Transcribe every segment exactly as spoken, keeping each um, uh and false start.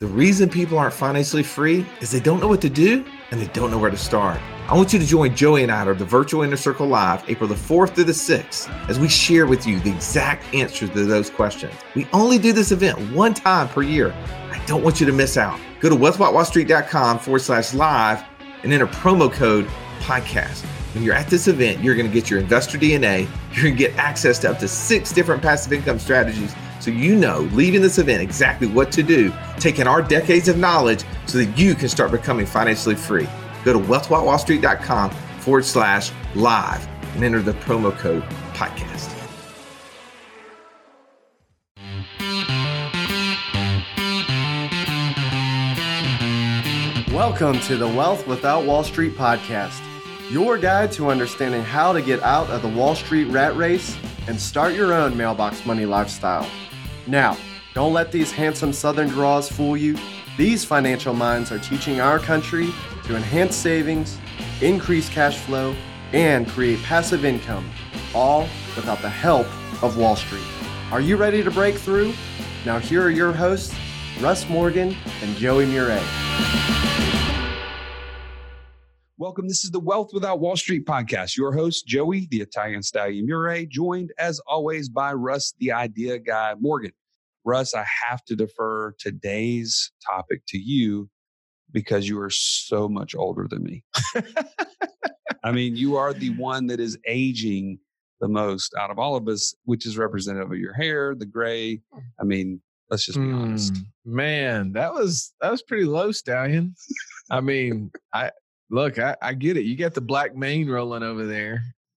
The reason people aren't financially free is they don't know what to do and they don't know where to start. I want you to join Joey and I at the Virtual Inner Circle Live, April the fourth through the sixth, as we share with you the exact answers to those questions. We only do this event one time per year. I don't want you to miss out. Go to wealthwithoutwallstreet.com forward slash live and enter promo code podcast. When you're at this event, you're going to get your investor D N A. You're going to get access to up to six different passive income strategies. So you know, leaving this event, exactly what to do, taking our decades of knowledge so that you can start becoming financially free. Go to wealthwithoutwallstreet.com forward slash live and enter the promo code podcast. Welcome to the Wealth Without Wall Street podcast, your guide to understanding how to get out of the Wall Street rat race and start your own mailbox money lifestyle. Now, don't let these handsome Southern draws fool you. These financial minds are teaching our country to enhance savings, increase cash flow, and create passive income, all without the help of Wall Street. Are you ready to break through? Now here are your hosts, Russ Morgan and Joey Murray. Welcome. This is the Wealth Without Wall Street podcast. Your host, Joey, the Italian Stallion Murray, joined as always by Russ, the Idea Guy Morgan. Russ, I have to defer today's topic to you because you are so much older than me. I mean, you are the one that is aging the most out of all of us, which is representative of your hair, the gray. I mean, let's just be mm, honest. Man, that was that was pretty low, Stallion. I mean, I look, I, I get it. You got the black mane rolling over there.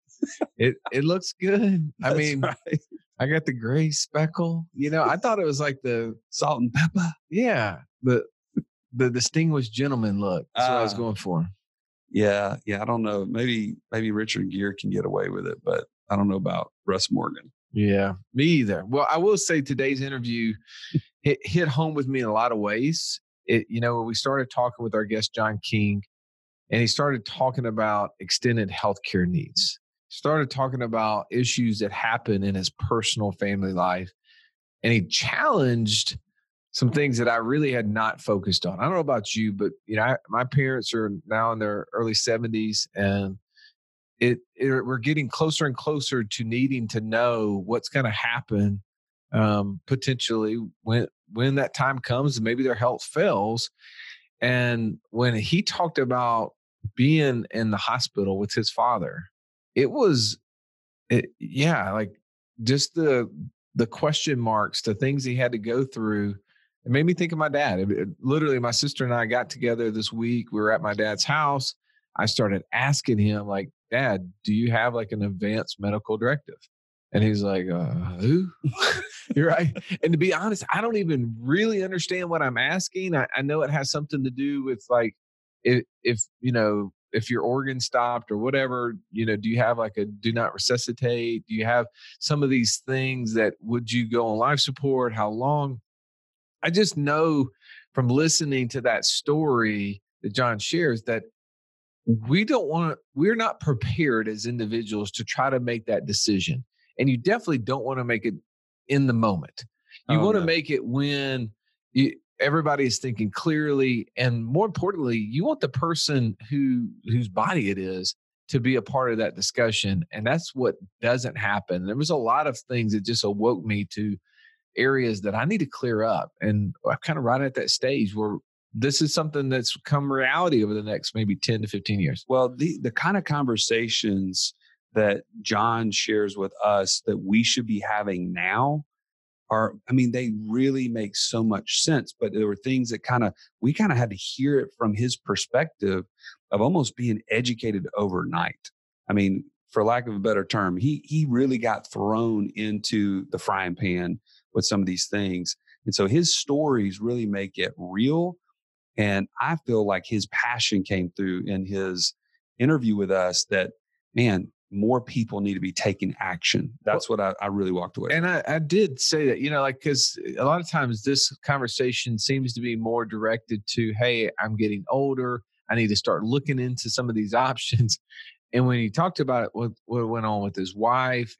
It it looks good. I That's mean, right. I got the gray speckle. You know, I thought it was like the salt and pepper. Yeah, the the distinguished gentleman look. That's uh, what I was going for. Yeah, yeah. I don't know. Maybe maybe Richard Gere can get away with it, but I don't know about Russ Morgan. Yeah, me either. Well, I will say today's interview hit, hit home with me in a lot of ways. It, you know, we started talking with our guest John King, and he started talking about extended healthcare needs. Started talking about issues that happen in his personal family life. And he challenged some things that I really had not focused on. I don't know about you, but you know, I, my parents are now in their early seventies, and it, it we're getting closer and closer to needing to know what's going to happen um, potentially when when that time comes and maybe their health fails. And when he talked about being in the hospital with his father, it was, it, yeah, like just the the question marks, the things he had to go through. It made me think of my dad. It, it, literally, my sister and I got together this week. We were at my dad's house. I started asking him, like, Dad, do you have like an advanced medical directive? And he's like, uh, who? You're right. And to be honest, I don't even really understand what I'm asking. I, I know it has something to do with like, if, if you know, if your organ stopped or whatever, you know, do you have like a do not resuscitate? Do you have some of these things that would you go on life support? How long? I just know from listening to that story that John shares that we don't want to, we're not prepared as individuals to try to make that decision. And you definitely don't want to make it in the moment. You oh, want to no. make it when you, everybody is thinking clearly, and more importantly, you want the person who whose body it is to be a part of that discussion. And that's what doesn't happen. There was a lot of things that just awoke me to areas that I need to clear up. And I'm kind of right at that stage where this is something that's come reality over the next maybe ten to fifteen years. Well, the, the kind of conversations that John shares with us that we should be having now are, I mean, they really make so much sense, but there were things that kind of, we kind of had to hear it from his perspective of almost being educated overnight. I mean, for lack of a better term, he he really got thrown into the frying pan with some of these things. And so his stories really make it real. And I feel like his passion came through in his interview with us that, man, more people need to be taking action. That's well, what I, I really walked away and from. And I, I did say that, you know, like, because a lot of times this conversation seems to be more directed to, hey, I'm getting older. I need to start looking into some of these options. And when he talked about it, what, what went on with his wife,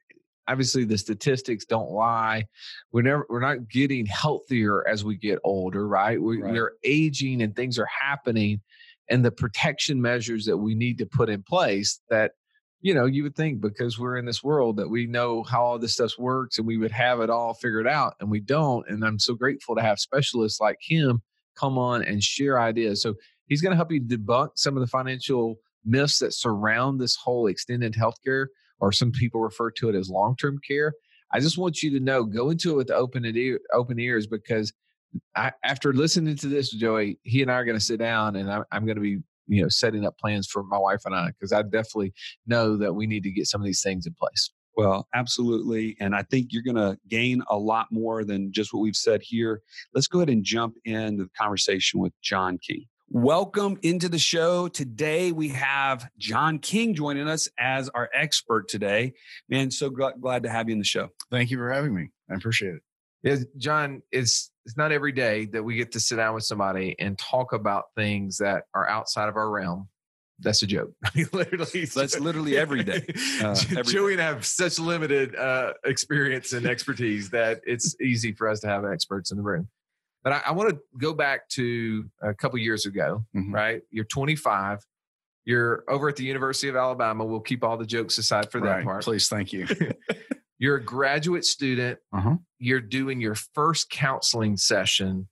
obviously the statistics don't lie. We're never, we're not getting healthier as we get older, right? We, Right. We're aging and things are happening, and the protection measures that we need to put in place that, you know, you would think because we're in this world that we know how all this stuff works and we would have it all figured out, and we don't. And I'm so grateful to have specialists like him come on and share ideas. So he's going to help you debunk some of the financial myths that surround this whole extended healthcare, or some people refer to it as long-term care. I just want you to know, go into it with open ear, open ears, because I, after listening to this, Joey, he and I are going to sit down, and I, I'm going to be, you know, setting up plans for my wife and I, because I definitely know that we need to get some of these things in place. Well, absolutely. And I think you're going to gain a lot more than just what we've said here. Let's go ahead and jump into the conversation with John King. Welcome into the show. Today we have John King joining us as our expert today. Man, so gl- glad to have you in the show. Thank you for having me. I appreciate it. Yeah, John, it's it's not every day that we get to sit down with somebody and talk about things that are outside of our realm. That's a joke. literally, That's literally every day. Uh, every Joey day. and I have such limited uh, experience and expertise that it's easy for us to have experts in the room. But I, I want to go back to a couple years ago, Mhm. right? You're twenty-five. You're over at the University of Alabama. We'll keep all the jokes aside for that Right. part. Please, thank you. You're a graduate student. Uh-huh. You're doing your first counseling session,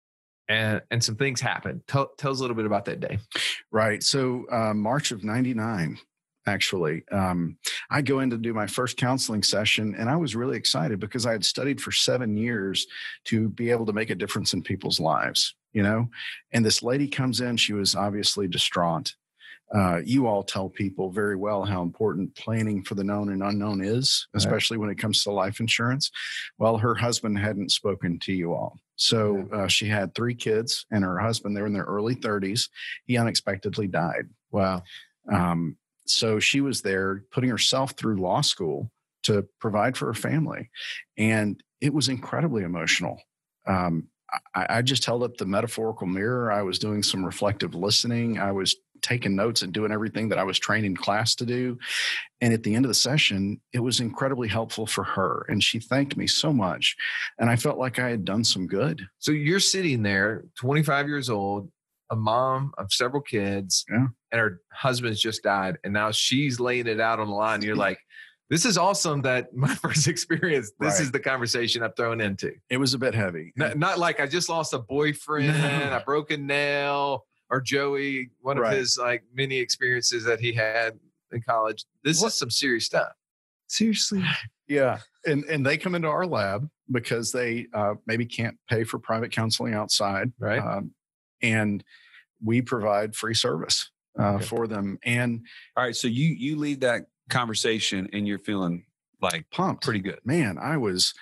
and and some things happen. Tell, tell us a little bit about that day. Right. So uh, March of ninety-nine, actually, um, I go in to do my first counseling session, and I was really excited because I had studied for seven years to be able to make a difference in people's lives, you know, and this lady comes in, she was obviously distraught. Uh, you all tell people very well how important planning for the known and unknown is, especially when it comes to life insurance. Well, her husband hadn't spoken to you all. So uh, she had three kids, and her husband, they were in their early thirties. He unexpectedly died. Wow. Um, so she was there putting herself through law school to provide for her family. And it was incredibly emotional. Um, I, I just held up the metaphorical mirror. I was doing some reflective listening. I was taking notes and doing everything that I was trained in class to do. And at the end of the session, it was incredibly helpful for her. And she thanked me so much. And I felt like I had done some good. So you're sitting there, twenty-five years old, a mom of several kids, Yeah. and her husband's just died. And now she's laying it out on the line. You're like, this is awesome that my first experience, this Right. is the conversation I'm thrown into. It was a bit heavy. Not, not like I just lost a boyfriend, No. a broken nail, or Joey, one of Right. his like many experiences that he had in college. This What? is some serious stuff. Seriously? Yeah. And and they come into our lab because they uh, maybe can't pay for private counseling outside. Right. Um, and we provide free service uh, Okay. for them, and All right. So you you lead that conversation and you're feeling like pumped. pretty good. Man, I was,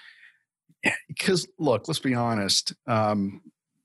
because look, let's be honest. Um,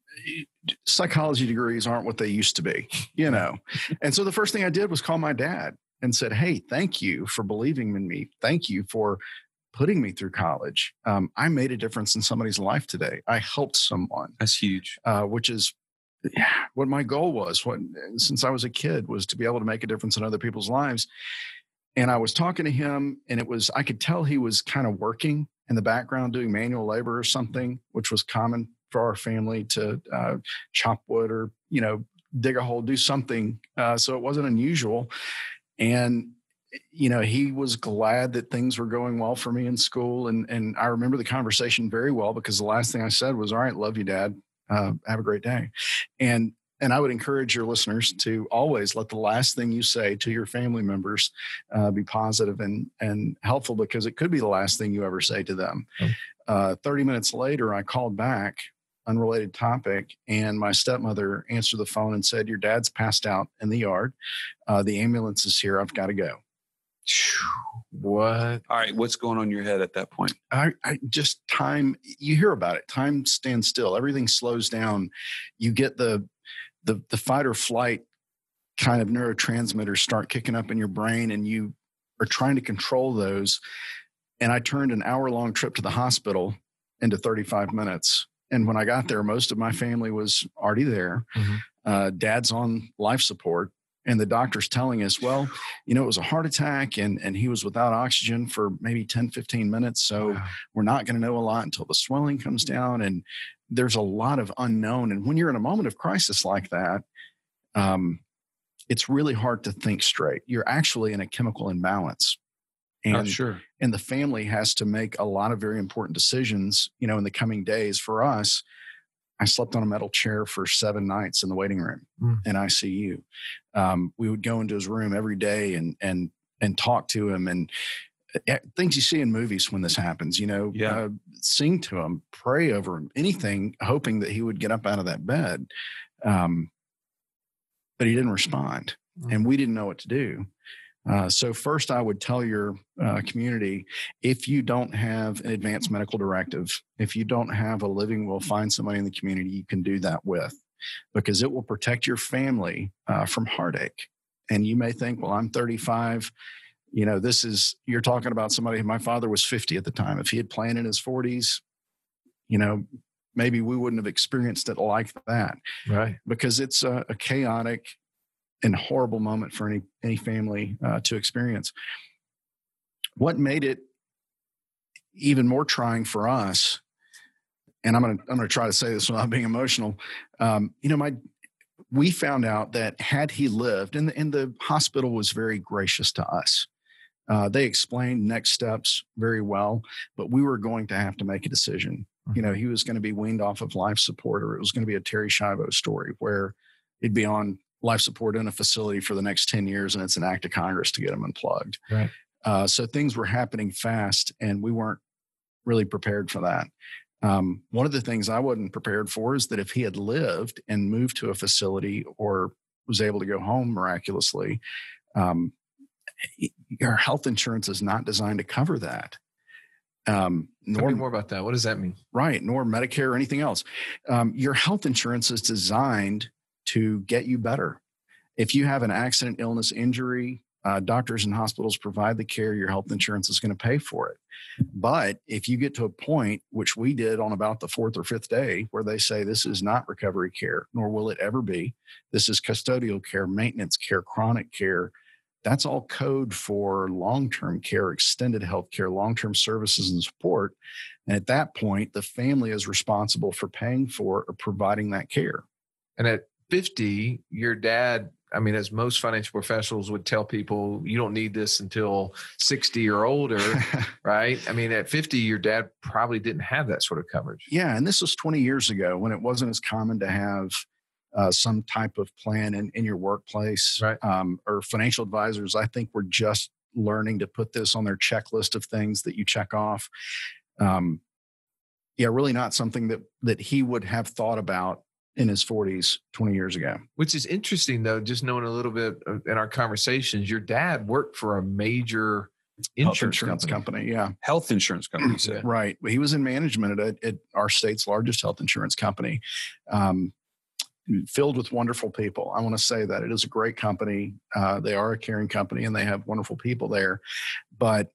psychology degrees aren't what they used to be, you know? And so the first thing I did was call my dad and said, hey, thank you for believing in me. Thank you for putting me through college. Um, I made a difference in somebody's life today. I helped someone, That's huge. uh, which is what my goal was what, since I was a kid, was to be able to make a difference in other people's lives. And I was talking to him, and it was, I could tell he was kind of working in the background doing manual labor or something, which was common for our family to uh, chop wood or, you know, dig a hole, do something. Uh, so it wasn't unusual. And, you know, he was glad that things were going well for me in school. And, and I remember the conversation very well, because the last thing I said was, all right, love you, Dad. Uh, have a great day. And, and I would encourage your listeners to always let the last thing you say to your family members uh, be positive and, and helpful, because it could be the last thing you ever say to them. Oh. Uh, thirty minutes later, I called back, unrelated topic, and my stepmother answered the phone and said, your dad's passed out in the yard. Uh, the ambulance is here. I've got to go. What? All right. What's going on in your head at that point? I, I just time, you hear about it. Time stands still. Everything slows down. You get the, the, the fight or flight kind of neurotransmitters start kicking up in your brain, and you are trying to control those. And I turned an hour long trip to the hospital into thirty-five minutes. And when I got there, most of my family was already there. Mhm. Uh, Dad's on life support. And the doctor's telling us, well, you know, it was a heart attack and, and he was without oxygen for maybe ten, fifteen minutes. So wow. we're not going to know a lot until the swelling comes down. And there's a lot of unknown. And when you're in a moment of crisis like that, um, it's really hard to think straight. You're actually in a chemical imbalance. And, oh, sure. and the family has to make a lot of very important decisions, you know, in the coming days. For us, I slept on a metal chair for seven nights in the waiting room mm. in I C U. Um, we would go into his room every day and and and talk to him, and uh, things you see in movies when this happens. You know, yeah. uh, sing to him, pray over him, anything, hoping that he would get up out of that bed. Um, but he didn't respond, mm. and we didn't know what to do. Uh, so first, I would tell your uh, community, if you don't have an advanced medical directive, if you don't have a living will, find somebody in the community you can do that with, because it will protect your family uh, from heartache. And you may think, well, I'm thirty-five. You know, this is, you're talking about somebody, my father was fifty at the time. If he had planned in his forties, you know, maybe we wouldn't have experienced it like that. Right. Because it's a, a chaotic and horrible moment for any any family uh, to experience. What made it even more trying for us, and I'm gonna I'm gonna try to say this without being emotional. Um, you know, my we found out that had he lived, and the, and the hospital was very gracious to us. Uh, they explained next steps very well, but we were going to have to make a decision. Mm-hmm. You know, he was going to be weaned off of life support, or it was going to be a Terri Schiavo story where he'd be on life support in a facility for the next ten years, and it's an act of Congress to get them unplugged. Right. Uh, so things were happening fast, and we weren't really prepared for that. Um, one of the things I wasn't prepared for is that if he had lived and moved to a facility or was able to go home miraculously, um, your health insurance is not designed to cover that. Um, nor, Tell me more about that. What does that mean? Right. Nor Medicare or anything else. Um, your health insurance is designed to get you better. If you have an accident, illness, injury, uh, doctors and hospitals provide the care, your health insurance is going to pay for it. But if you get to a point, which we did on about the fourth or fifth day, where they say this is not recovery care, nor will it ever be, this is custodial care, maintenance care, chronic care, that's all code for long-term care, extended health care, long-term services and support. And at that point, the family is responsible for paying for or providing that care. And at fifty, your dad, I mean, as most financial professionals would tell people, you don't need this until sixty or older, right? I mean, at fifty, your dad probably didn't have that sort of coverage. Yeah. And this was twenty years ago when it wasn't as common to have uh, some type of plan in, in your workplace. Right. Um, or financial advisors, I think, were just learning to put this on their checklist of things that you check off. Um, yeah, really not something that that he would have thought about in his forties, twenty years ago. Which is interesting, though, just knowing a little bit in our conversations, your dad worked for a major insurance, insurance company. company. Yeah. Health insurance company. So. Right. He was in management at, at our state's largest health insurance company, um, filled with wonderful people. I want to say that it is a great company. Uh, they are a caring company and they have wonderful people there, but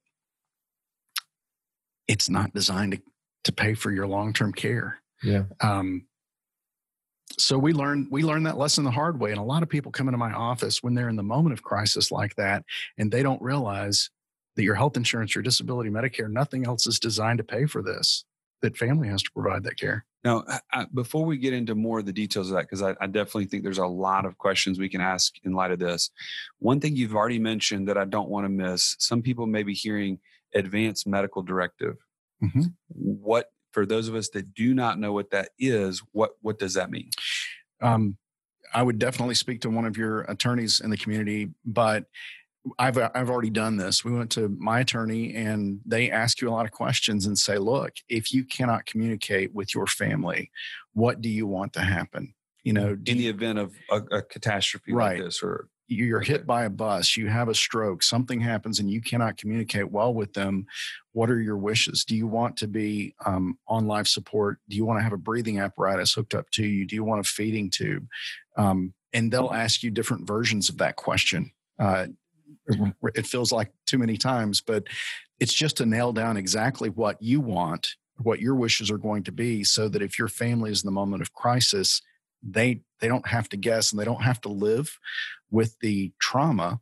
it's not designed to, to pay for your long-term care. Yeah. Um, So we learned we learned that lesson the hard way. And a lot of people come into my office when they're in the moment of crisis like that, and they don't realize that your health insurance, your disability, Medicare, nothing else is designed to pay for this, that family has to provide that care. Now, I, before we get into more of the details of that, because I, I definitely think there's a lot of questions we can ask in light of this. One thing you've already mentioned that I don't want to miss, some people may be hearing advanced medical directive. Mm-hmm. What For those of us that do not know what that is, what what does that mean? Um, I would definitely speak to one of your attorneys in the community, but I've I've already done this. We went to my attorney and they ask you a lot of questions and say, look, if you cannot communicate with your family, what do you want to happen? You know, in the event of a, a catastrophe right. like this, or you're hit by a bus, you have a stroke, something happens and you cannot communicate well with them. What are your wishes? Do you want to be um, on life support? Do you want to have a breathing apparatus hooked up to you? Do you want a feeding tube? Um, and they'll ask you different versions of that question. Uh, it feels like too many times, but it's just to nail down exactly what you want, what your wishes are going to be, so that if your family is in the moment of crisis, they they don't have to guess and they don't have to live with the trauma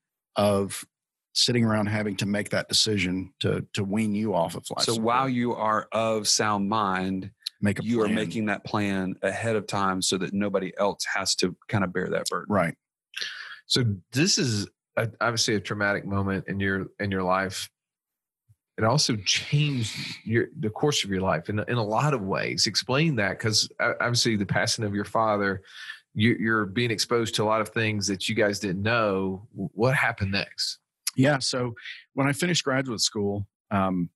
of sitting around having to make that decision to to wean you off of life So support. while you are of sound mind, Make a you plan. are making that plan ahead of time so that nobody else has to kind of bear that burden. Right. So this is a, obviously a traumatic moment in your in your life. It also changed your the course of your life in in a lot of ways. Explain that, because obviously the passing of your father, you, you're being exposed to a lot of things that you guys didn't know. What happened next? Yeah. So when I finished graduate school, um,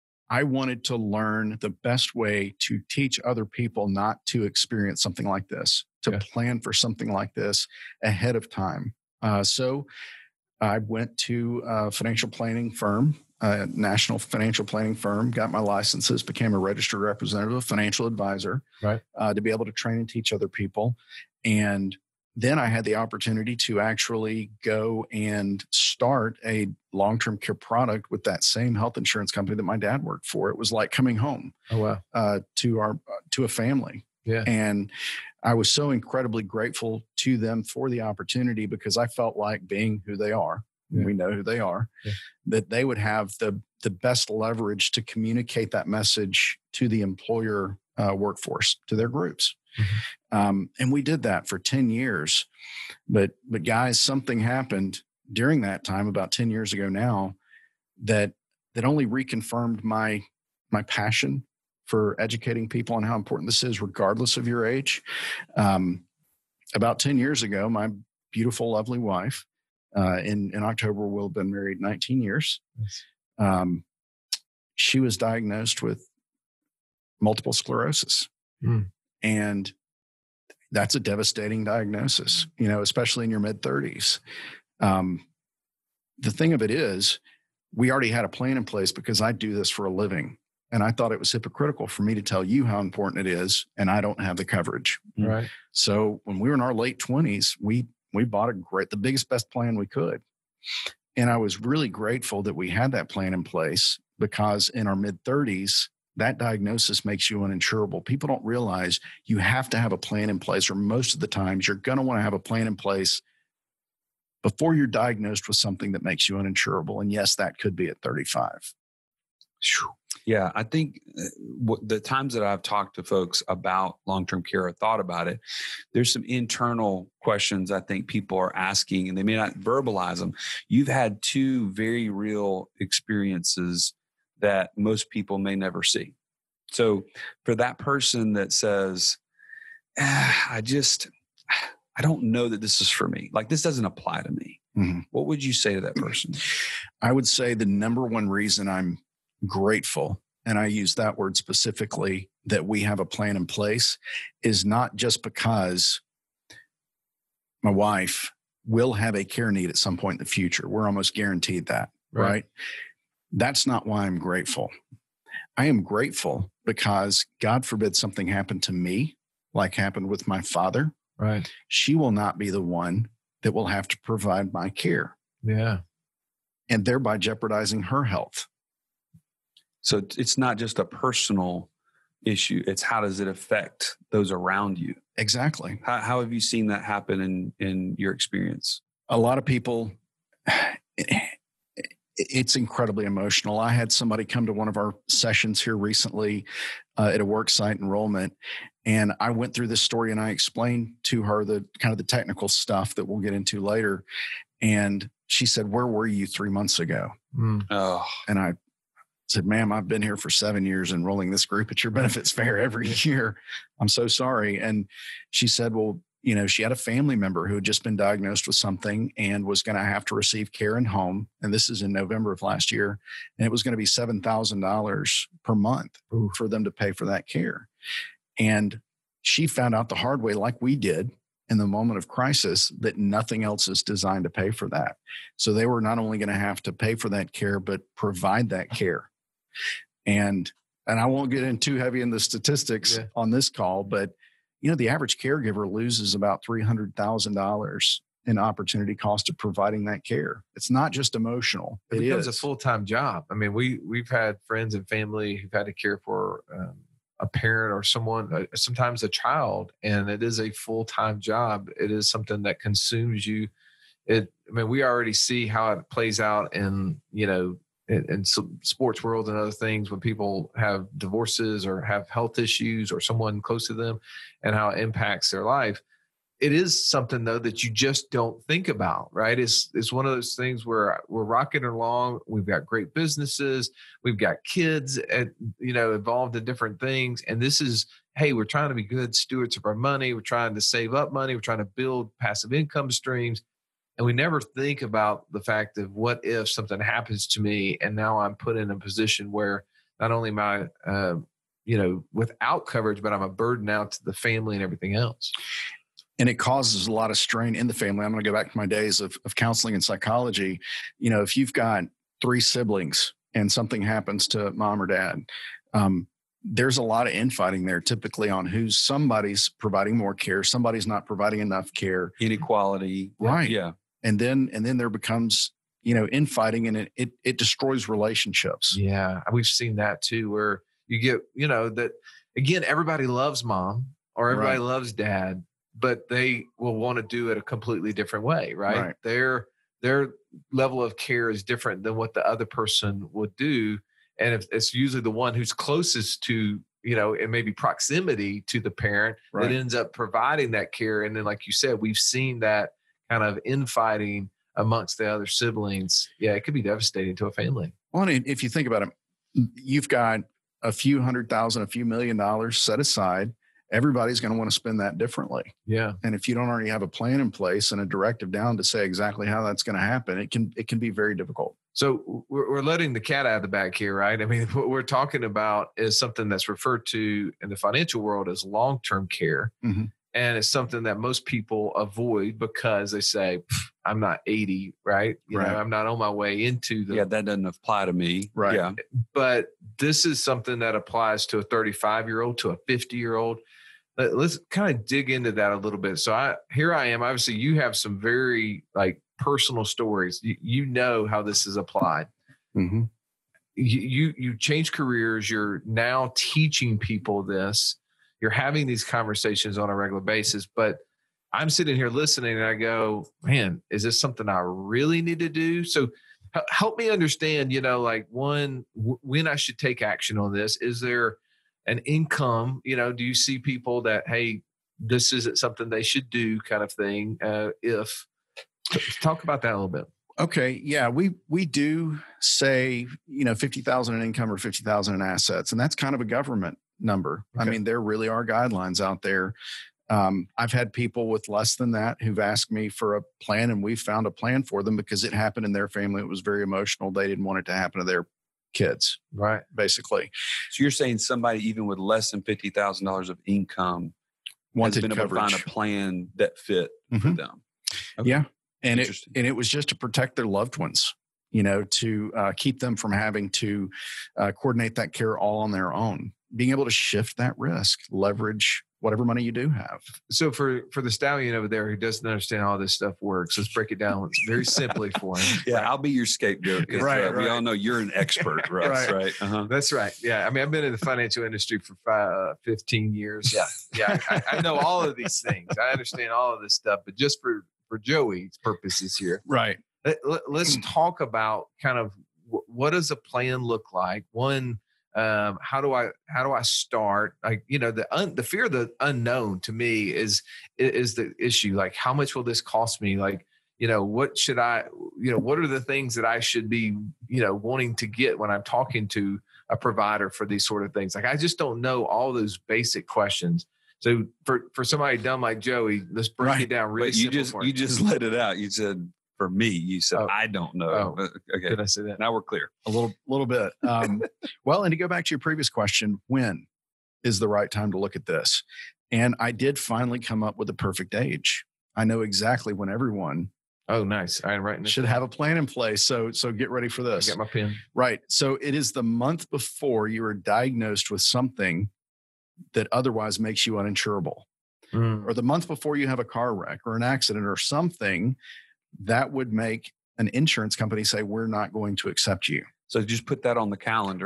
I wanted to learn the best way to teach other people not to experience something like this, to Yeah. plan for something like this ahead of time. Uh, so I went to a financial planning firm, a national financial planning firm, got my licenses, became a registered representative, a financial advisor, Right. uh, to be able to train and teach other people. And then I had the opportunity to actually go and start a long-term care product with that same health insurance company that my dad worked for. It was like coming home Oh, wow. uh, to our to a family. Yeah. And I was so incredibly grateful to them for the opportunity, because I felt like, being who they are, Yeah. we know who they are, Yeah. that they would have the the best leverage to communicate that message to the employer uh, workforce, to their groups. Mm-hmm. Um, and we did that for ten years. But, but guys, something happened during that time, about ten years ago now, that, that only reconfirmed my, my passion for educating people on how important this is, regardless of your age. Um, about ten years ago, my beautiful, lovely wife, uh, in, in October, will have been married nineteen years. Nice. Um, she was diagnosed with multiple sclerosis. Mm. And that's a devastating diagnosis, you know, especially in your mid thirties. Um, the thing of it is, we already had a plan in place, because I do this for a living. And I thought it was hypocritical for me to tell you how important it is, and I don't have the coverage. Right. So when we were in our late twenties, we we bought a great, the biggest, best plan we could. And I was really grateful that we had that plan in place, because in our mid thirties, that diagnosis makes you uninsurable. People don't realize you have to have a plan in place, or most of the times you're going to want to have a plan in place before you're diagnosed with something that makes you uninsurable. And yes, that could be at thirty-five. Yeah, I think what, the times that I've talked to folks about long-term care or thought about it, there's some internal questions I think people are asking, and they may not verbalize them. You've had two very real experiences that most people may never see. So for that person that says, ah, I just, I don't know that this is for me, like this doesn't apply to me. Mm-hmm. What would you say to that person? I would say the number one reason I'm grateful, and I use that word specifically, that we have a plan in place, is not just because my wife will have a care need at some point in the future. We're almost guaranteed that, right? right? That's not why I'm grateful. I am grateful because, God forbid something happened to me, like happened with my father. Right. She will not be the one that will have to provide my care. Yeah. And thereby jeopardizing her health. So it's not just a personal issue. It's how does it affect those around you? Exactly. How, how have you seen that happen in, in your experience? A lot of people, it's incredibly emotional. I had somebody come to one of our sessions here recently uh, at a worksite enrollment, and I went through this story and I explained to her the kind of the technical stuff that we'll get into later. And she said, "Where were you three months ago?" Mm. Oh, and I said, "Ma'am, I've been here for seven years enrolling this group at your benefits fair every year. I'm so sorry." And she said, "Well, you know, she had a family member who had just been diagnosed with something and was going to have to receive care in home. And this is in November of last year. And it was going to be seven thousand dollars per month Ooh. for them to pay for that care." And she found out the hard way, like we did in the moment of crisis, that nothing else is designed to pay for that. So they were not only going to have to pay for that care, but provide that care. And, and I won't get in too heavy in the statistics yeah. on this call, but you know, the average caregiver loses about three hundred thousand dollars in opportunity cost of providing that care. It's not just emotional. It, it becomes is a full-time job. I mean, we, we've had friends and family who've had to care for um, a parent or someone, uh, sometimes a child, and it is a full-time job. It is something that consumes you. It, I mean, we already see how it plays out in, you know, in, in sports world and other things when people have divorces or have health issues or someone close to them and how it impacts their life. It is something though that you just don't think about, right? It's it's one of those things where we're rocking along. We've got great businesses, we've got kids, and you know, involved in different things. And this is, hey, we're trying to be good stewards of our money. We're trying to save up money. We're trying to build passive income streams, and we never think about the fact of what if something happens to me, and now I'm put in a position where not only am I, uh, you know, without coverage, but I'm a burden out to the family and everything else. And it causes a lot of strain in the family. I'm going to go back to my days of, of counseling and psychology. You know, if you've got three siblings and something happens to mom or dad, um, there's a lot of infighting there typically on who's somebody's providing more care. Somebody's not providing enough care. Inequality. Right. Yeah. And then, and then there becomes, you know, infighting, and it, it, it destroys relationships. Yeah. We've seen that too, where you get, you know, that again, everybody loves mom or everybody Right. loves dad, but they will want to do it a completely different way, right? Right. Their their level of care is different than what the other person would do. And if it's usually the one who's closest to, you know, and maybe proximity to the parent Right. that ends up providing that care. And then, like you said, we've seen that kind of infighting amongst the other siblings. Yeah, it could be devastating to a family. Well, and if you think about it, you've got a few hundred thousand, a few million dollars set aside. Everybody's going to want to spend that differently. Yeah. And if you don't already have a plan in place and a directive down to say exactly how that's going to happen, it can it can be very difficult. So we're, we're letting the cat out of the bag here, right? I mean, what we're talking about is something that's referred to in the financial world as long-term care. Mm-hmm. And it's something that most people avoid because they say, I'm not eighty, right? You Right. know, I'm not on my way into the, Yeah, that doesn't apply to me. Right. Yeah. but this is something that applies to a thirty-five year old, to a fifty year old. Let, let's kind of dig into that a little bit. So I, here I am, obviously you have some very like personal stories. You, you know how this is applied. Mm-hmm. You, you, you change careers. You're now teaching people this. You're having these conversations on a regular basis, but I'm sitting here listening and I go, man, is this something I really need to do? So h- help me understand, you know, like one, w- when I should take action on this. Is there an income, you know, do you see people that, hey, this isn't something they should do kind of thing? Uh, if talk about that a little bit. Okay. Yeah. We, we do say, you know, fifty thousand in income or fifty thousand in assets. And that's kind of a government number. Okay. I mean, there really are guidelines out there. Um, I've had people with less than that who've asked me for a plan, and we've found a plan for them because it happened in their family. It was very emotional. They didn't want it to happen to their kids, Right. basically. So you're saying somebody even with less than fifty thousand dollars of income Wanted has been able coverage. to find a plan that fit for Mhm. them. Yeah. And it, Interesting. and it was just to protect their loved ones, you know, to uh, keep them from having to uh, coordinate that care all on their own, being able to shift that risk, leverage whatever money you do have. So for, for the stallion over there who doesn't understand how this stuff works, let's break it down very simply for him. Yeah, I'll be your scapegoat. 'Cause, Right, uh, We right. all know you're an expert, Russ, Right. right? Uh-huh. That's right. Yeah. I mean, I've been in the financial industry for five, uh, fifteen years. Yeah. Yeah. I, I know all of these things. I understand all of this stuff, but just for, for Joey's purposes here, Right. let, let, let's talk about kind of w- what does a plan look like? One, um, how do I, how do I start? Like, you know, the, un, the fear of the unknown to me is, is the issue. Like, how much will this cost me? Like, you know, what should I, you know, what are the things that I should be, you know, wanting to get when I'm talking to a provider for these sort of things? Like, I just don't know all those basic questions. So for, for somebody dumb like Joey, let's break Right. it down really But you simple just for you him. just let it out. You said for me. You said Oh. I don't know. Oh. But- okay, Did I say that? now we're clear. A little, little bit. Um, well, and to go back to your previous question, when is the right time to look at this? And I did finally come up with the perfect age. I know exactly when everyone Oh, nice. I'm writing this. should have a plan in place. So, so get ready for I this. got my pen. Right. So it is the month before you are diagnosed with something that otherwise makes you uninsurable, Mm. or the month before you have a car wreck or an accident or something that would make an insurance company say, we're not going to accept you. So just put that on the calendar. Right.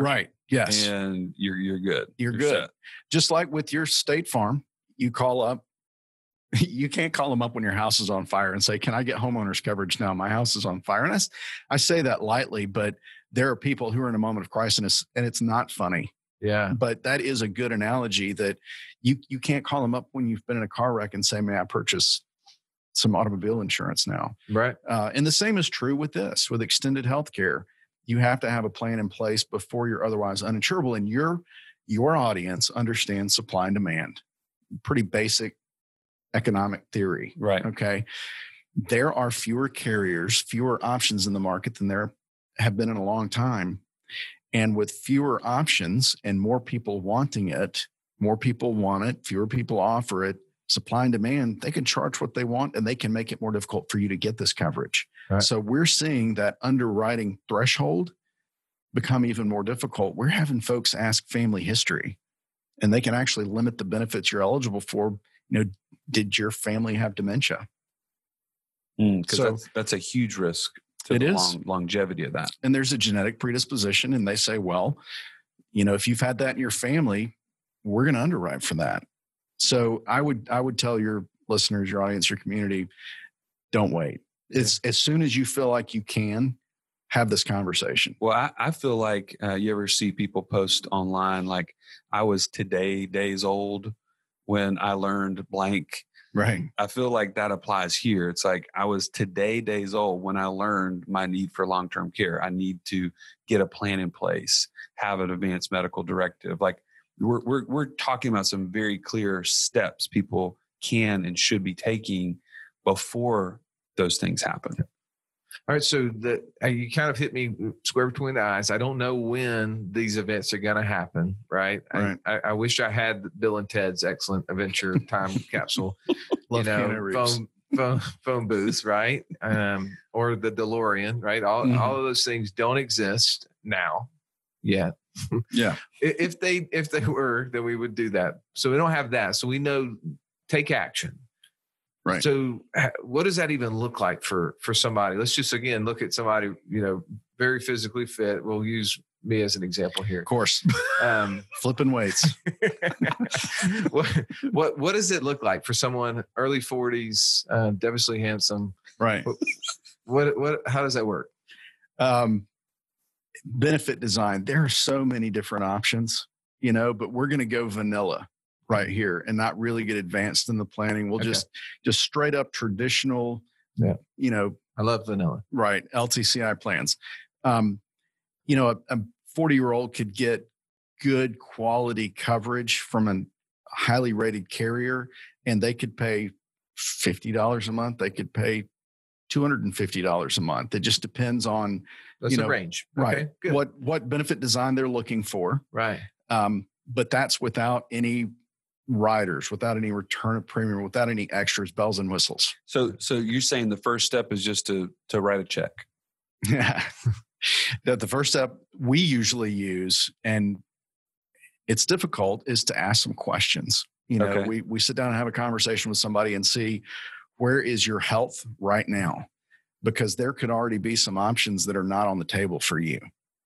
Yes. and you're you're good. You're good. set. Just like with your State Farm, you call up. You can't call them up when your house is on fire and say, "Can I get homeowners coverage now? My house is on fire." And I, s- I say that lightly, but there are people who are in a moment of crisis, and it's not funny. Yeah. But that is a good analogy that you you can't call them up when you've been in a car wreck and say, "May I purchase some automobile insurance now?" Right. Uh, and the same is true with this, with extended health care. You have to have a plan in place before you're otherwise uninsurable. And your your audience understands supply and demand. Pretty basic economic theory. Right. Okay. There are fewer carriers, fewer options in the market than there have been in a long time. And with fewer options and more people wanting it, more people want it, fewer people offer it, supply and demand, they can charge what they want and they can make it more difficult for you to get this coverage. Right. So we're seeing that underwriting threshold become even more difficult. We're having folks ask family history, and they can actually limit the benefits you're eligible for. You know, did your family have dementia? Because So- that's, that's a huge risk to It the is. long, longevity of that. And there's a genetic predisposition, and they say, well, you know, if you've had that in your family, we're going to underwrite for that. So I would, I would tell your listeners, your audience, your community, don't wait. It's as soon as you feel like you can have this conversation. Well, I, I feel like uh, you ever see people post online like, I was today days old when I learned blank. Right. I feel like that applies here. It's like I was today days old when I learned my need for long-term care. I need to get a plan in place, have an advanced medical directive. Like we're we're we're talking about some very clear steps people can and should be taking before those things happen. All right. So the, uh, you kind of hit me square between the eyes. I don't know when these events are going to happen. Right. Right. I, I, I wish I had Bill and Ted's excellent adventure time capsule, Love you know, Keanu Reeves. phone, phone, phone booths, right. Um, or the DeLorean, right. All, Mhm. all of those things don't exist now yet. Yeah. I- If they, if they were, then we would do that. So we don't have that. So we know, take action. Right. So ha- what does that even look like for, for somebody? Let's just, again, look at somebody, you know, very physically fit. We'll use me as an example here. Of course. Um, Flipping weights. what, what, what does it look like for someone early forties, uh, devilishly handsome? Right. What, what, how does that work? Um, benefit design. There are so many different options, you know, but we're going to go vanilla right here and not really get advanced in the planning. We'll Okay. just, just straight up traditional, Yeah. you know, I love vanilla. right. L T C I plans. Um, you know, a, a forty year old could get good quality coverage from a highly rated carrier, and they could pay fifty dollars a month. They could pay two hundred fifty dollars a month. It just depends on That's You a know, range. right Okay, good. what, what benefit design they're looking for. Right. Um, but that's without any riders, without any return of premium, without any extras, bells and whistles. So so you're saying the first step is just to to write a check. Yeah. That the first step we usually use, and it's difficult, is to ask some questions. You know, Okay. we we sit down and have a conversation with somebody and see, where is your health right now? Because there could already be some options that are not on the table for you.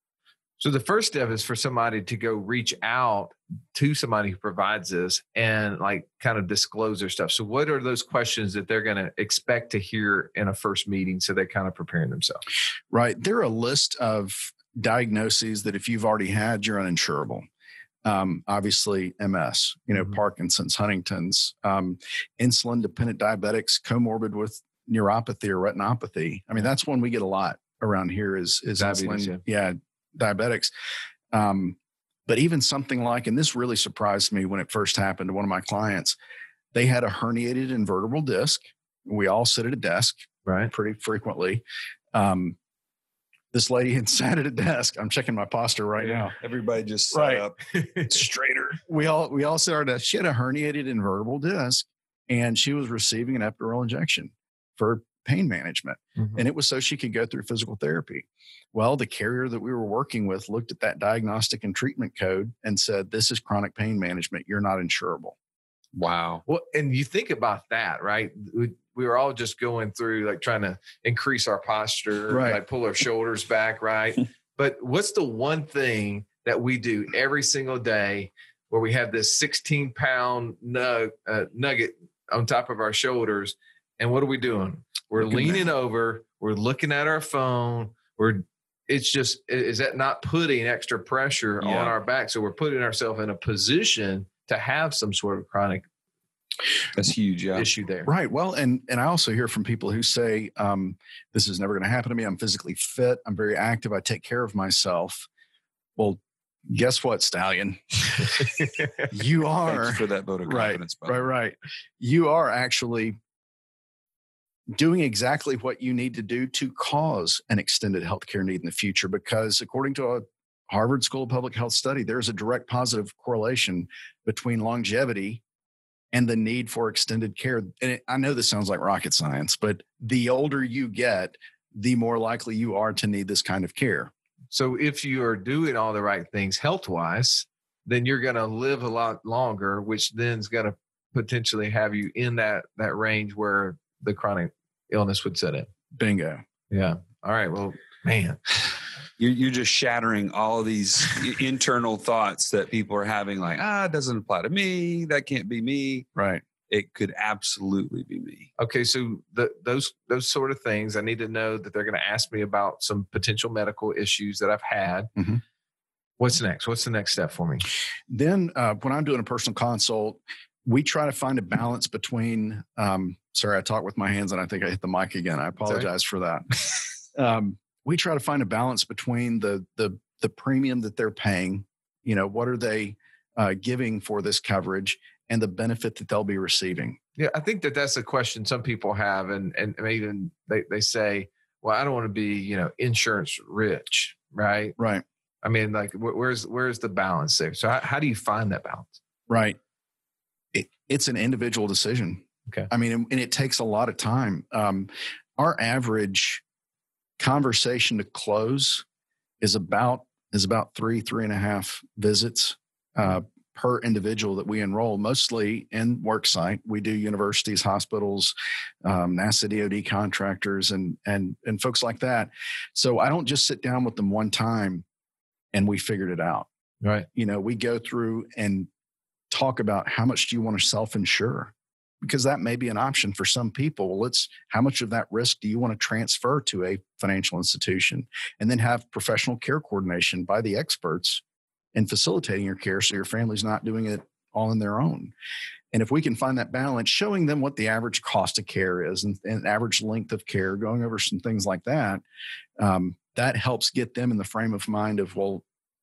So the first step is for somebody to go reach out to somebody who provides this and like kind of disclose their stuff. So what are those questions that they're going to expect to hear in a first meeting so they're kind of preparing themselves? Right. There are a list of diagnoses that if you've already had, you're uninsurable. Um, obviously M S, you know, Mhm. Parkinson's, Huntington's, um, insulin dependent diabetics, comorbid with neuropathy or retinopathy. I mean, that's one we get a lot around here is, is Diabetes, insulin. Yeah. Diabetics. Um, but even something like, and this really surprised me when it first happened to one of my clients, they had a herniated invertebral disc. We all sit at a desk Right. pretty frequently. Um, this lady had sat at a desk. I'm checking my posture right now. Everybody just sat Right. up straighter. We all we all sat at our desk. She had a herniated invertebral disc, and she was receiving an epidural injection for pain management. Mhm. And it was so she could go through physical therapy. Well, the carrier that we were working with looked at that diagnostic and treatment code and said, this is chronic pain management. You're not insurable. Wow. Well, and you think about that, right? We, we were all just going through like trying to increase our posture, Right. like pull our shoulders back, right? But what's the one thing that we do every single day, where we have this sixteen pound nug, uh, nugget on top of our shoulders. And what are we doing? We're Looking leaning down. over. We're looking at our phone. We're, it's just, is that not putting extra pressure Yeah. on our back? So we're putting ourselves in a position to have some sort of chronic That's huge. Yeah. issue there. Right. Well, and and I also hear from people who say, um, this is never going to happen to me. I'm physically fit. I'm very active. I take care of myself. Well, guess what, Stallion? You Thank are you for that vote of right, confidence. by the right, way. right. You are actually doing exactly what you need to do to cause an extended healthcare need in the future, because according to a Harvard School of Public Health study, there's a direct positive correlation between longevity and the need for extended care. And it, I know this sounds like rocket science, but the older you get, the more likely you are to need this kind of care. So if you are doing all the right things health-wise, then you're going to live a lot longer, which then is going to potentially have you in that that range where the chronic illness would set in. Bingo. Yeah. All right. Well, man. You're, you're just shattering all of these internal thoughts that people are having, like, ah, it doesn't apply to me. That can't be me. Right. It could absolutely be me. Okay. So the, those those sort of things, I need to know that they're going to ask me about some potential medical issues that I've had. Mm-hmm. What's next? What's the next step for me? Then uh, when I'm doing a personal consult, we try to find a balance between, um, sorry, I talk with my hands and I think I hit the mic again. I apologize for that. um, we try to find a balance between the, the, the premium that they're paying, you know, what are they uh, giving for this coverage, and the benefit that they'll be receiving. Yeah, I think that that's a question some people have. And, and even they, they say, well, I don't want to be, you know, insurance rich, right? Right. I mean, like, wh- where's where's the balance there? So how, how do you find that balance? Right. It, it's an individual decision. Okay. I mean, and, and it takes a lot of time. Um, our average conversation to close is about is about three, three and a half visits uh, per individual that we enroll, mostly in worksite. We do universities, hospitals, um, NASA D O D contractors, and and and folks like that. So I don't just sit down with them one time and we figured it out. Right. You know, we go through and talk about how much do you want to self-insure, because that may be an option for some people. Well, it's how much of that risk do you want to transfer to a financial institution, and then have professional care coordination by the experts in facilitating your care, so your family's not doing it all on their own. And if we can find that balance, showing them what the average cost of care is and, and average length of care, going over some things like that, um, that helps get them in the frame of mind of, well,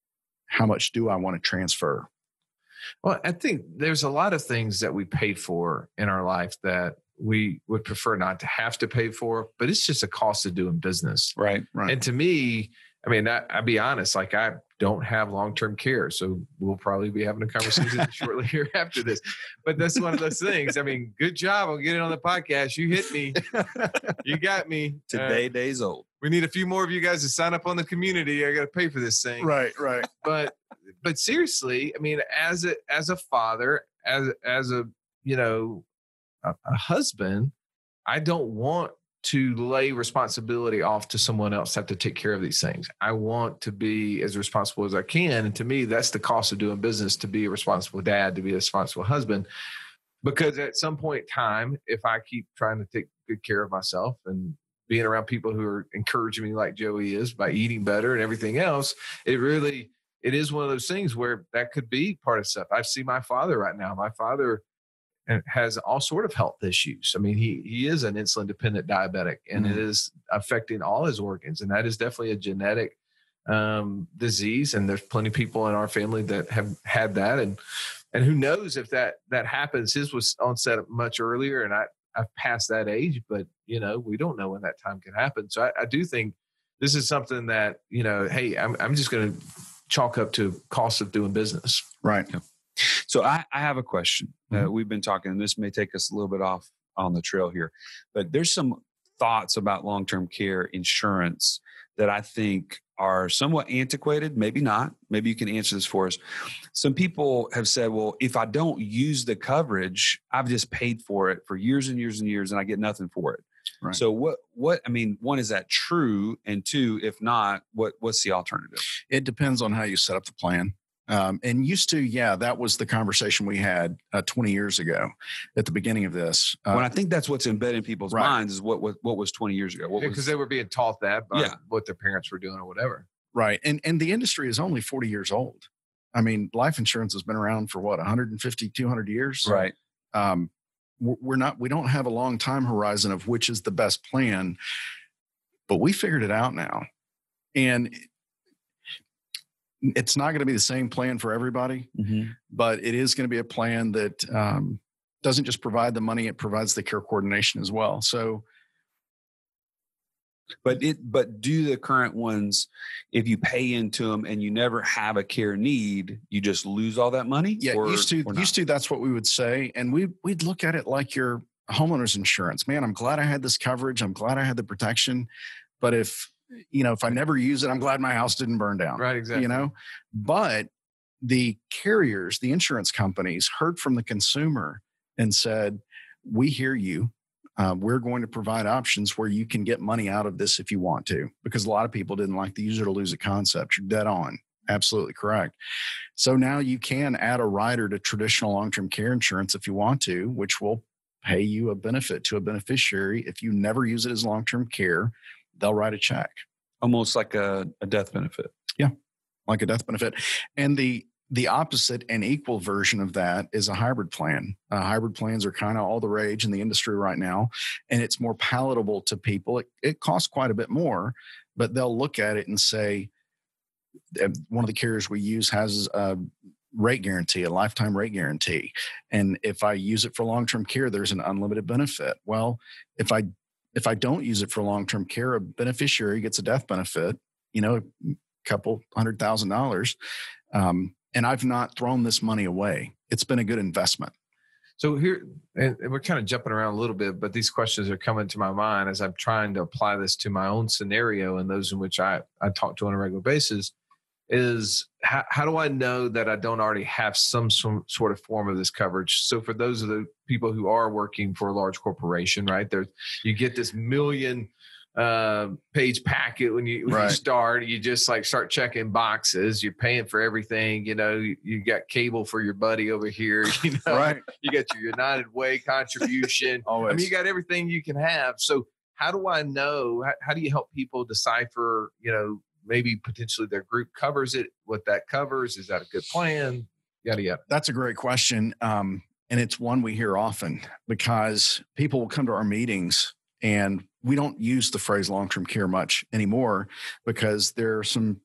how much do I want to transfer? Well, I think there's a lot of things that we pay for in our life that we would prefer not to have to pay for, but it's just a cost of doing business. Right. Right. And to me, I mean, I, I'll be honest, like I don't have long-term care. So we'll probably be having a conversation shortly here after this. But that's one of those things. I mean, good job on getting on the podcast. You hit me. You got me. Today, Uh, days old. we need a few more of you guys to sign up on the community. I got to pay for this thing. Right, right. But but seriously, I mean, as a as a father, as as a you know a, a husband, I don't want to lay responsibility off to someone else to have to take care of these things. I want to be as responsible as I can. And to me, that's the cost of doing business, to be a responsible dad, to be a responsible husband. Because at some point in time, if I keep trying to take good care of myself and being around people who are encouraging me like Joey is by eating better and everything else, it really, it is one of those things where that could be part of stuff. I see my father right now. My father has all sort of health issues. I mean, he he is an insulin dependent diabetic, and mm-hmm. it is affecting all his organs. And that is definitely a genetic um, disease. And there's plenty of people in our family that have had that. And and who knows if that that happens. His was onset much earlier, and I, I've passed that age, but, you know, we don't know when that time can happen. So I, I do think this is something that, you know, hey, I'm I'm just going to chalk up to cost of doing business. Right. Yeah. So I, I have a question. Mm-hmm. Uh, we've been talking, and this may take us a little bit off on the trail here, but there's some thoughts about long-term care insurance that I think are somewhat antiquated. Maybe not. Maybe you can answer this for us. Some people have said, well, if I don't use the coverage, I've just paid for it for years and years and years, and I get nothing for it. Right. So what, what, I mean, one, is that true? And two, if not, what, what's the alternative? It depends on how you set up the plan. Um, and used to, yeah, that was the conversation we had uh, twenty years ago at the beginning of this. Uh, when I think that's what's embedded in people's right. minds is what, what, what was twenty years ago. What Because was, they were being taught that by Yeah. what their parents were doing or whatever. Right. And and the industry is only forty years old. I mean, life insurance has been around for what, one fifty, two hundred years? right. Um, we're not, we don't have a long time horizon of which is the best plan, but we figured it out now. And it's not going to be the same plan for everybody, Mm-hmm. but it is going to be a plan that um, doesn't just provide the money, it provides the care coordination as well. So, But it, but do the current ones, if you pay into them and you never have a care need, you just lose all that money? yeah, or, used to, or not? used to, that's what we would say. And we, we'd look at it like your homeowner's insurance. Man, I'm glad I had this coverage. I'm glad I had the protection. But if, you know, if I never use it, I'm glad my house didn't burn down. Right, exactly. You know, but the carriers, the insurance companies heard from the consumer and said, we hear you. Uh, we're going to provide options where you can get money out of this if you want to, because a lot of people didn't like the use it or lose it concept. You're dead on. Absolutely correct. So now you can add a rider to traditional long-term care insurance if you want to, which will pay you a benefit to a beneficiary. If you never use it as long-term care, they'll write a check. Almost like a, a death benefit. Like a death benefit. And the the opposite and equal version of that is a hybrid plan. Uh, hybrid plans are kind of all the rage in the industry right now, and it's more palatable to people. It, it costs quite a bit more, but they'll look at it and say, one of the carriers we use has a rate guarantee, a lifetime rate guarantee. And if I use it for long-term care, there's an unlimited benefit. Well, if I if I don't use it for long-term care, a beneficiary gets a death benefit, you know, couple hundred thousand dollars. Um, and I've not thrown this money away. It's been a good investment. So here, and we're kind of jumping around a little bit, but these questions are coming to my mind as I'm trying to apply this to my own scenario and those in which I, I talk to on a regular basis. Is how, how do I know that I don't already have some, some sort of form of this coverage? So for those of the people who are working for a large corporation, right, there, you get this million uh, page packet when you, when Right. you start, you just like start checking boxes. You're paying for everything. You know, you, you got cable for your buddy over here. You know, Right. you got your United Way contribution. Always. I mean, you got everything you can have. So how do I know? How, how do you help people decipher, you know, maybe potentially their group covers it, what that covers? Is that a good plan? Yada, yada. That's a great question. Um, and it's one we hear often because people will come to our meetings and we don't use the phrase long-term care much anymore because there are some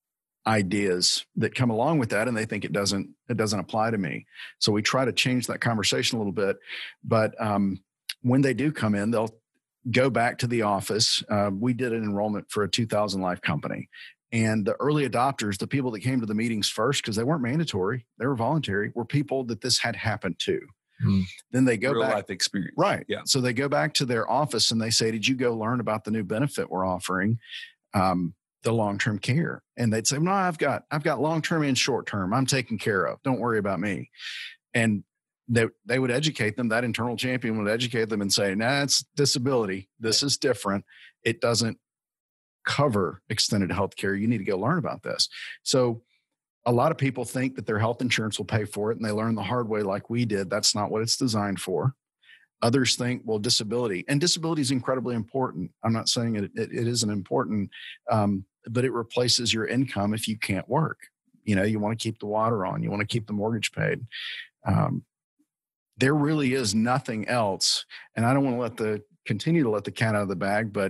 ideas that come along with that and they think it doesn't, it doesn't apply to me. So we try to change that conversation a little bit, but um, when they do come in, they'll go back to the office. Uh, we did an enrollment for a two thousand life company. And the early adopters, the people that came to the meetings first, because they weren't mandatory, they were voluntary, were people that this had happened to. Hmm. Then they go Real back. life experience. Right. Yeah. So they go back to their office and they say, did you go learn about the new benefit we're offering? Um, the long-term care. And they'd say, no, I've got, I've got long-term and short-term. I'm taken care of. Don't worry about me. And they, they would educate them. That internal champion would educate them and say, nah, it's disability. This is different. It doesn't cover extended health care. You need to go learn about this. So a lot of people think that their health insurance will pay for it and they learn the hard way like we did. That's not what it's designed for. Others think, well, disability and disability is incredibly important. I'm not saying it, it, it isn't important, um, but it replaces your income if you can't work. You know, you want to keep the water on, you want to keep the mortgage paid. Um, there really is nothing else. And I don't want to let the continue to let the cat out of the bag, but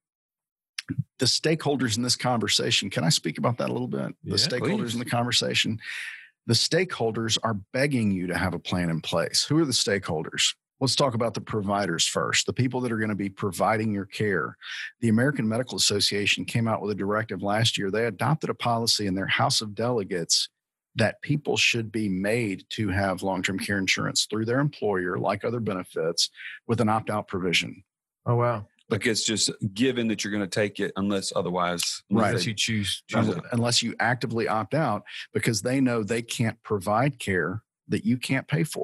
the stakeholders in this conversation, can I speak about that a little bit? The Yeah, stakeholders please. in the conversation, the stakeholders are begging you to have a plan in place. Who are the stakeholders? Let's talk about the providers first, the people that are going to be providing your care. The American Medical Association came out with a directive last year. They adopted a policy in their House of Delegates that people should be made to have long-term care insurance through their employer, like other benefits, with an opt-out provision. Oh, wow. Like it's just given that you're going to take it unless otherwise. Right. Unless you choose. choose Unless, it. unless you actively opt out, because they know they can't provide care that you can't pay for.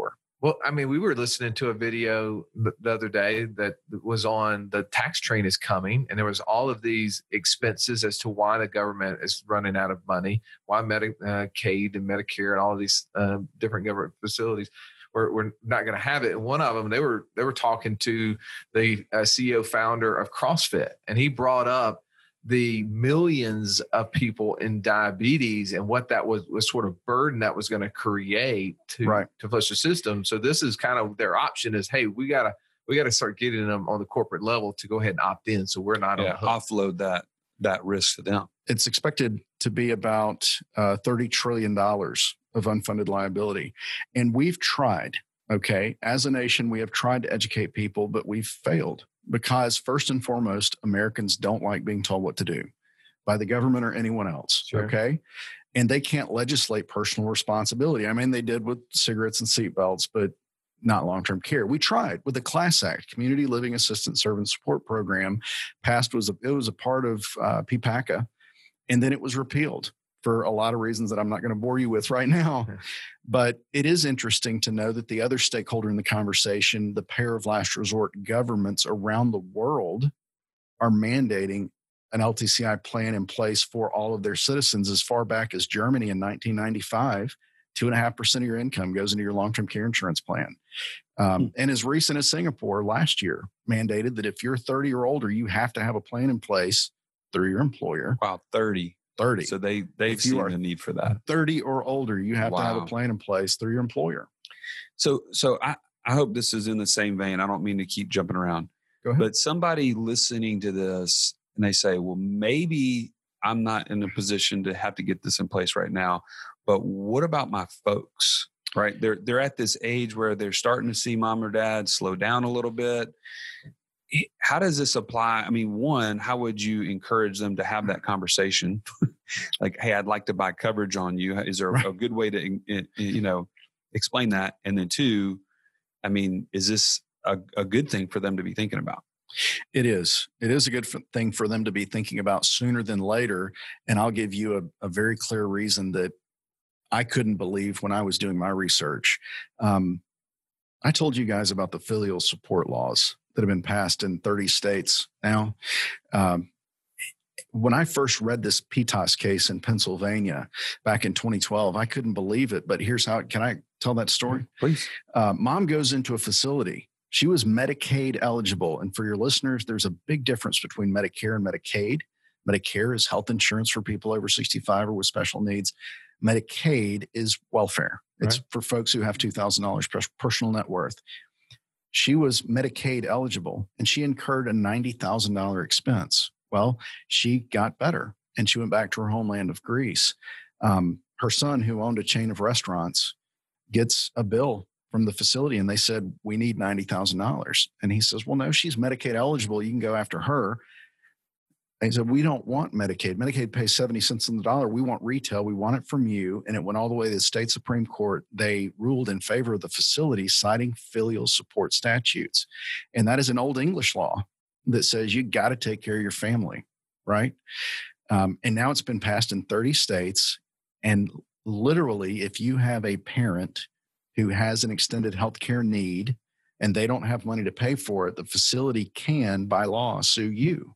Well, I mean, we were listening to a video the other day that was on the tax train is coming, and there was all of these expenses as to why the government is running out of money, why Medicaid and Medicare and all of these uh, different government facilities we're, we're not going to have it. And one of them, they were they were talking to the uh, C E O founder of CrossFit, and he brought up the millions of people in diabetes and what that was, was sort of burden that was going to create to, right. to flush the system. So this is kind of their option is, hey, we got to, we got to start getting them on the corporate level to go ahead and opt in. So we're not yeah, on the hook. Offload that, that risk to them. It's expected to be about uh, thirty trillion dollars of unfunded liability. And we've tried, okay, as a nation, we have tried to educate people, but we've failed. Because first and foremost, Americans don't like being told what to do by the government or anyone else. Sure. Okay. And they can't legislate personal responsibility. I mean, they did with cigarettes and seatbelts, but not long-term care. We tried with the CLASS Act, Community Living Assistance Servant Support Program, passed was a, it was a part of uh, P PACA, and then it was repealed for a lot of reasons that I'm not going to bore you with right now. But it is interesting to know that the other stakeholder in the conversation, the pair of last resort governments around the world, are mandating an L T C I plan in place for all of their citizens. As far back as Germany in nineteen ninety-five, two and a half percent of your income goes into your long-term care insurance plan. Um, and as recent as Singapore last year mandated that if you're thirty or older, you have to have a plan in place through your employer. Wow, thirty. thirty. So they, they've If you seen are the need for that. thirty or older, you have Wow. to have a plan in place through your employer. So, so I, I hope this is in the same vein. I don't mean to keep jumping around, Go ahead. but somebody listening to this and they say, well, maybe I'm not in a position to have to get this in place right now, but what about my folks, right? They're, they're at this age where they're starting to see mom or dad slow down a little bit. How does this apply? I mean, one, how would you encourage them to have that conversation? Like, hey, I'd like to buy coverage on you. Is there Right. a good way to, you know, explain that? And then two, I mean, is this a, a good thing for them to be thinking about? It is. It is a good f- thing for them to be thinking about sooner than later. And I'll give you a, a very clear reason that I couldn't believe when I was doing my research. Um, I told you guys about the filial support laws that have been passed in thirty states now. Um, when I first read this P T O S case in Pennsylvania back in twenty twelve, I couldn't believe it. But here's how, can I tell that story? Please. Uh, mom goes into a facility. She was Medicaid eligible. And for your listeners, there's a big difference between Medicare and Medicaid. Medicare is health insurance for people over sixty-five or with special needs. Medicaid is welfare. It's Right. for folks who have two thousand dollars personal net worth. She was Medicaid eligible and she incurred a ninety thousand dollars expense. Well, she got better and she went back to her homeland of Greece. Um, her son, who owned a chain of restaurants, gets a bill from the facility and they said, we need ninety thousand dollars. And he says, well, no, she's Medicaid eligible. You can go after her. They said, we don't want Medicaid. Medicaid pays seventy cents on the dollar. We want retail. We want it from you. And it went all the way to the state Supreme Court. They ruled in favor of the facility, citing filial support statutes. And that is an old English law that says you got to take care of your family, right? Um, and now it's been passed in thirty states. And literally, if you have a parent who has an extended health care need and they don't have money to pay for it, the facility can, by law, sue you.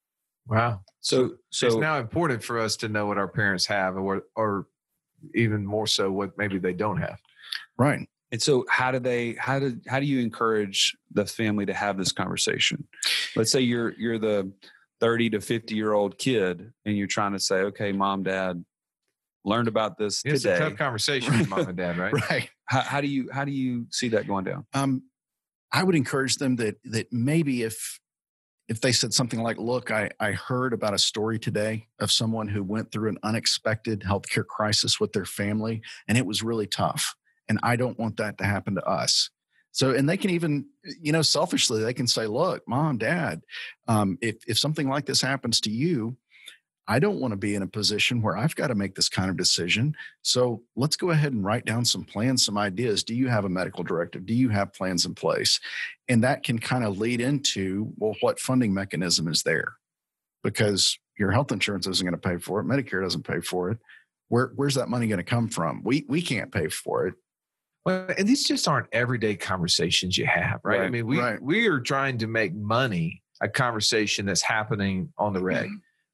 Wow. So, so it's now important for us to know what our parents have or, or even more so what maybe they don't have. Right. And so how do they, how do, how do you encourage the family to have this conversation? Let's say you're, you're the thirty to fifty year old kid and you're trying to say, okay, mom, dad, learned about this It's today. a tough conversation with mom and dad, right? Right. How, how do you, how do you see that going down? Um, I would encourage them that, that maybe if, if they said something like, look, I, I heard about a story today of someone who went through an unexpected healthcare crisis with their family, and it was really tough. And I don't want that to happen to us. So, and they can even, you know, selfishly, they can say, look, mom, dad, um, if, if something like this happens to you, I don't want to be in a position where I've got to make this kind of decision. So let's go ahead and write down some plans, some ideas. Do you have a medical directive? Do you have plans in place? And that can kind of lead into, well, what funding mechanism is there? Because your health insurance isn't going to pay for it. Medicare doesn't pay for it. Where, where's that money going to come from? We, we can't pay for it. Well, and these just aren't everyday conversations you have, right? I Right, mean, we right. we are trying to make money a conversation that's happening on the reg.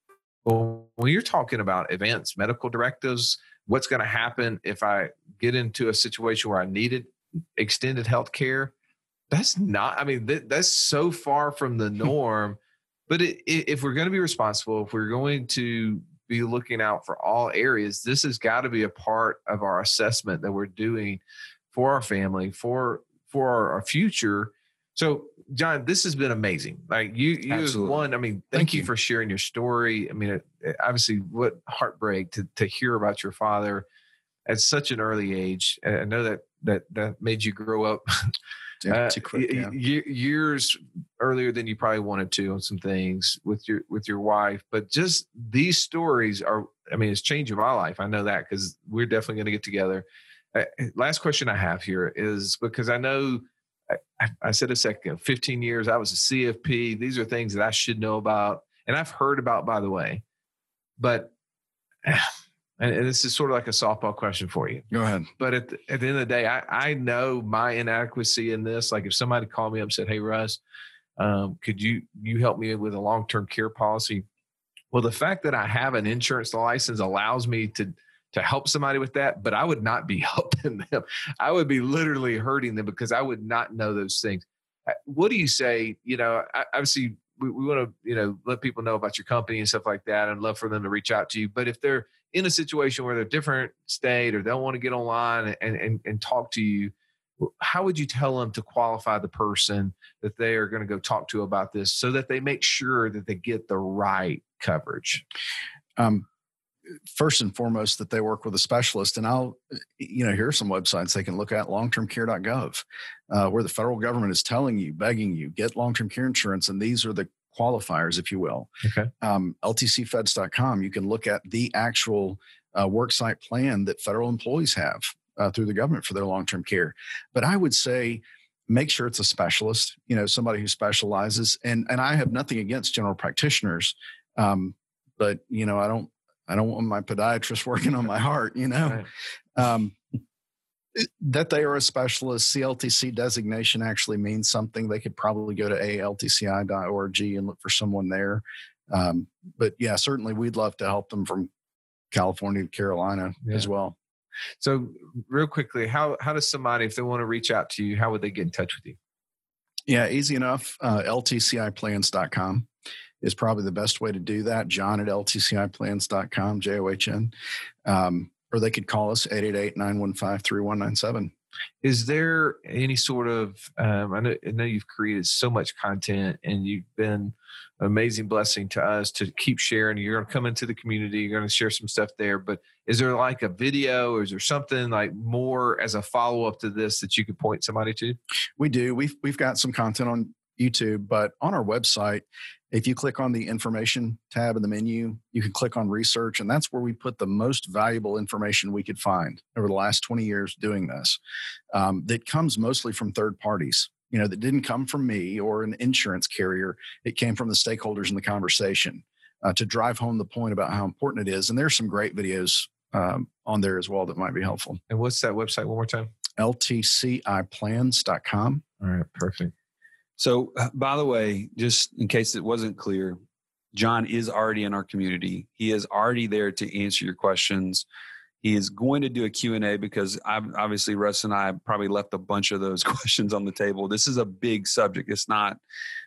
Well, when you're talking about advanced medical directives, what's going to happen if I get into a situation where I needed extended health care? That's not, I mean, that, that's so far from the norm. But it, it, if we're going to be responsible, if we're going to be looking out for all areas, this has got to be a part of our assessment that we're doing for our family, for for our, our future. So, John, this has been amazing. Like you, you as one. I mean, thank, thank you, you for sharing your story. I mean, it, it, obviously, what heartbreak to to hear about your father at such an early age. I know that that that made you grow up uh, too quick, yeah. years earlier than you probably wanted to on some things with your with your wife. But just these stories are, I mean, it's changing my life. I know that because we're definitely going to get together. Uh, last question I have here is because I know. I, I said a second, fifteen years, I was a C F P. These are things that I should know about. And I've heard about, by the way, but, and, and this is sort of like a softball question for you. Go ahead. But at the, at the end of the day, I, I know my inadequacy in this. Like if somebody called me up and said, hey, Russ, um, could you, you help me with a long-term care policy? Well, the fact that I have an insurance license allows me to, to help somebody with that, but I would not be helping them. I would be literally hurting them because I would not know those things. What do you say? You know, obviously we, we want to, you know, let people know about your company and stuff like that. I'd love for them to reach out to you. But if they're in a situation where they're different state or they'll want to get online and, and, and talk to you, how would you tell them to qualify the person that they are going to go talk to about this so that they make sure that they get the right coverage? Um, First and foremost, that they work with a specialist. And I'll, you know, here are some websites they can look at, long term care dot gov, uh, where the federal government is telling you, begging you, get long-term care insurance. And these are the qualifiers, if you will. Okay. Um, L T C feds dot com, you can look at the actual uh, worksite plan that federal employees have uh, through the government for their long-term care. But I would say, make sure it's a specialist, you know, somebody who specializes. And, and I have nothing against general practitioners. Um, but, you know, I don't, I don't want my podiatrist working on my heart, you know, Right. um, that they are a specialist. C L T C designation actually means something. They could probably go to A L T C I dot org and look for someone there. Um, but yeah, certainly we'd love to help them from California to Carolina Yeah. as well. So real quickly, how, how does somebody, if they want to reach out to you, how would they get in touch with you? Yeah, easy enough. Uh, L T C I plans dot com is probably the best way to do that. John at L T C I plans dot com, J O H N. Um, or they could call us eight eight eight, nine one five, three one nine seven. Is there any sort of, um, I, know, I know you've created so much content and you've been an amazing blessing to us to keep sharing. You're going to come into the community, you're going to share some stuff there, but is there like a video or is there something like more as a follow-up to this that you could point somebody to? We do. We've, we've got some content on YouTube, but on our website, if you click on the information tab in the menu, you can click on research, and that's where we put the most valuable information we could find over the last twenty years doing this. Um, that comes mostly from third parties, you know, that didn't come from me or an insurance carrier. It came from the stakeholders in the conversation uh, to drive home the point about how important it is. And there's some great videos um, on there as well that might be helpful. And what's that website one more time? L T C I plans dot com. All right, perfect. So, uh, by the way, just in case it wasn't clear, John is already in our community. He is already there to answer your questions. He is going to do a Q and A because I've, obviously Russ and I probably left a bunch of those questions on the table. This is a big subject. It's not,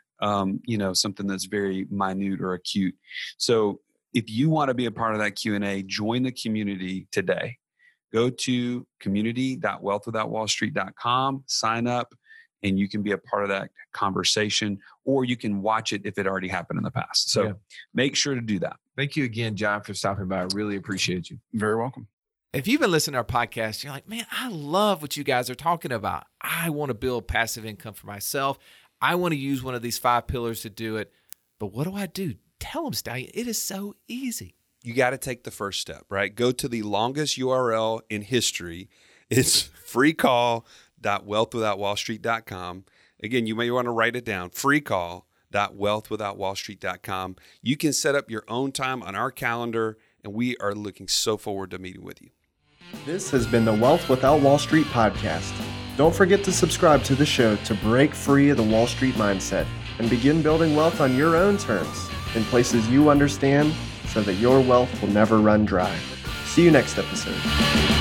um, you know, something that's very minute or acute. So if you want to be a part of that Q and A, join the community today. Go to community dot wealth without wall street dot com, sign up, and you can be a part of that conversation, or you can watch it if it already happened in the past. So Yeah. make sure to do that. Thank you again, John, for stopping by. I really appreciate you. Very welcome. If you've been listening to our podcast, you're like, man, I love what you guys are talking about. I want to build passive income for myself. I want to use one of these five pillars to do it. But what do I do? Tell them, Stallion. It is so easy. You got to take the first step, right? Go to the longest U R L in history. It's free call dot wealth without wall street dot com. Again, you may want to write it down, free call dot wealth without wall street dot com. You can set up your own time on our calendar, and we are looking so forward to meeting with you. This has been the Wealth Without Wall Street podcast. Don't forget to subscribe to the show to break free of the Wall Street mindset and begin building wealth on your own terms in places you understand so that your wealth will never run dry. See you next episode.